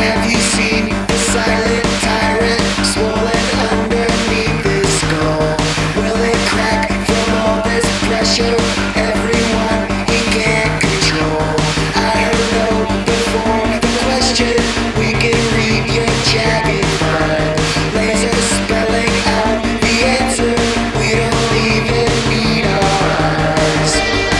Have you seen the silent tyrant swollen underneath his skull? Will it crack from all this pressure? Everyone he can't control. I heard no before the question. We can read your jagged mind. Laser spelling out the answer. We don't even need our eyes.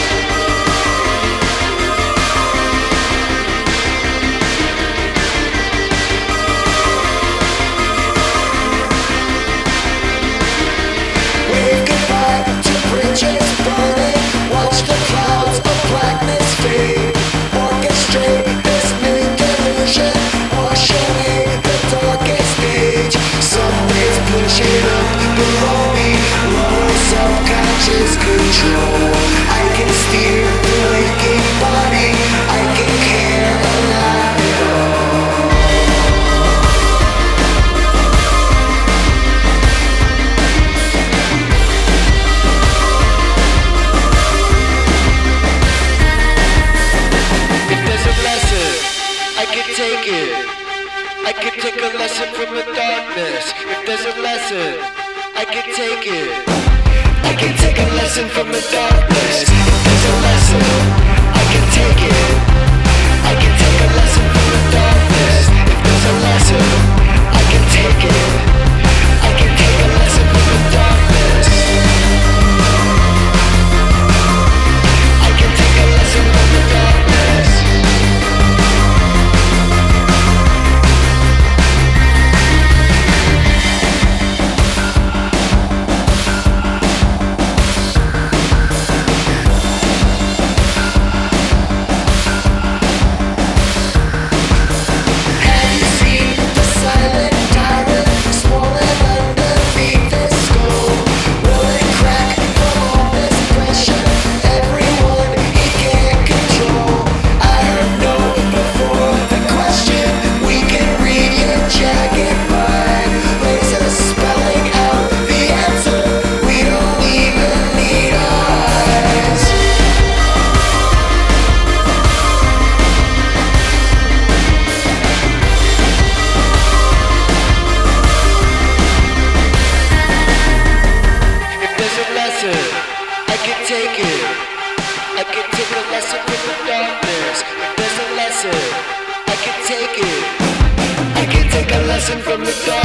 Wave goodbye to bridges burning. Watch the clouds of blackness fade. Orchestrate this new delusion. Wash away the darkest age. Some waves pushing up below me. Lower self-conscious control. I can steer the waking body. I can care a lot at all. If there's a lesson, I can take it. I can take a lesson from the darkness. If there's a lesson, I can take it. I can take a lesson from the darkness. If there's a lesson, I can take it. I can take a lesson from the darkness. If there's a lesson, I can take it. I can take a lesson from the darkness. I can take a lesson from the darkness. Have you seen the silent tyrant swollen underneath his skull? Will it crack from all this pressure? Everyone he can't control. I heard no before the question. We can read your jagged mind. Laser spelling out the answer. We don't even need eyes. If there's a lesson, I can take it. I can take a lesson from the darkness. If there's a lesson, I can take it. I can take a lesson from the darkness.